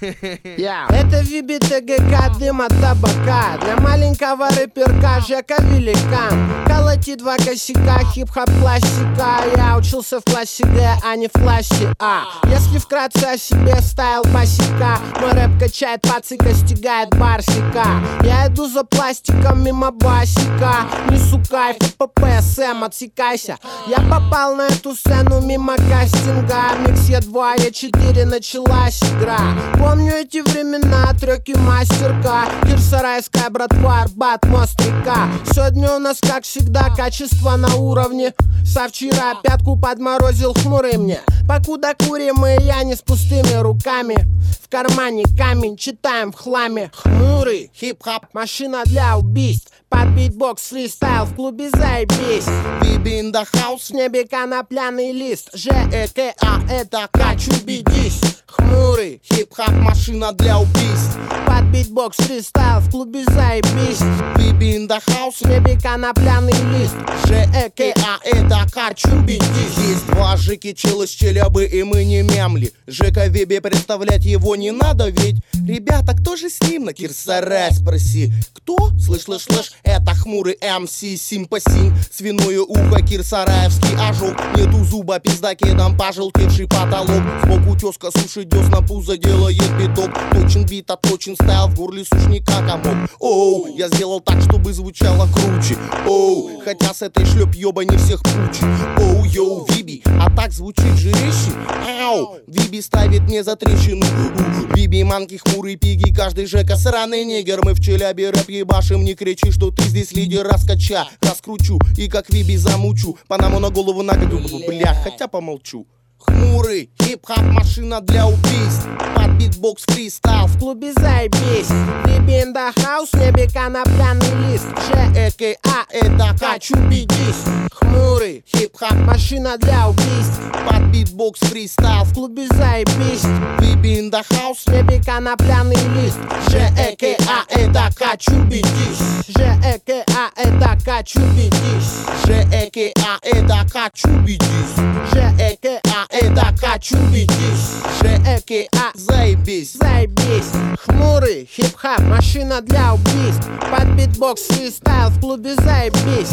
Это Виби ТГК, дым от табака. Для маленького рэперка Жека великан. Колоти два косяка, хип-хоп классика. Я учился в классе Г, а не в классе А. Если вкратце о себе, стайл басика. Мой рэп качает пацика, стигает барсика. Я иду за пластиком мимо басика. Несу кайф, ППСМ, отсекайся. Я попал на эту сцену мимо кастинга. Микс Е2, Е4, началась игра. Помню эти времена, треки мастерка. Кирсарайская братва, Арбат, мост, река. Сегодня у нас, как всегда, качество на уровне. Со вчера пятку подморозил хмурый мне. Покуда курим, и я не с пустыми руками. В кармане камень, читаем в хламе. Хмурый, хип-хоп, машина для убийств. Под битбокс, фристайл, в клубе заебись. Виби in the house, в небе конопляный лист. ЖЭКА, это хочу бедись. Хмурый, хип-хоп, машина для убийств. Под битбокс, фристайл, в клубе заебись. Виби in the house, в небе конопляный лист. ЖЭКА, это хочу бедись. Есть два Жеки, чел из Челябы, и мы не мямли. Жека Виби, представлять его не надо, ведь ребята, кто же с ним? На Кирсарай спроси. Кто? Слышь, это хмурый МС, симпасин. Свиное ухо, кирсараевский ожог. Нету зуба, пиздакедом пожелтевший потолок. Сбоку тезка сушит десна, пузо делает биток. Точен бит, точен стайл, в горле сушника комок. Оу, я сделал так, чтобы звучало круче. Оу, хотя с этой шлеп-ёба не всех пучит. Оу, йоу, Виби, а так звучит же резче. Ау, Виби ставит мне за трещину. Виби, манки, хмурый пиги, каждый Жека сраный негер. Мы в Челябе рэп ебашим, не кричи, что ты здесь лидер, раскача, раскручу и как Виби замучу. Панаму на голову нагоду, бля, хотя помолчу. Хмурый, хип-хоп, машина для убийств. Под битбокс, фристайл, в клубе заебись. Виби in the house, в небе конопляный лист. ЖЭКА, это хочу бедись. Хмурый, хип-хоп, машина для убийств. Под битбокс, фристайл, в клубе заебись. Виби in the house, в небе конопляный лист. ЖЭКА, это хочу бедись. ЖЭКА, это хочу бедись. ЖЭКА, это хочу бедись. ЖЭКА, это хочу бедись. ЖЭКА, заебись. Заебись. Хмурый, хип-хоп, машина для убийств. Под битбокс, фристайл, в клубе заебись.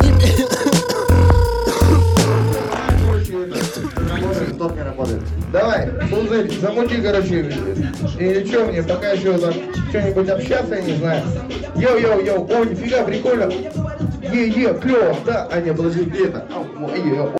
Стоп, не работает. Давай, Пузырь, замути, короче. Или что мне, пока еще там что-нибудь общаться, я не знаю. Йоу, о, нифига, прикольно. Клево, да. А, не, подожди, где это?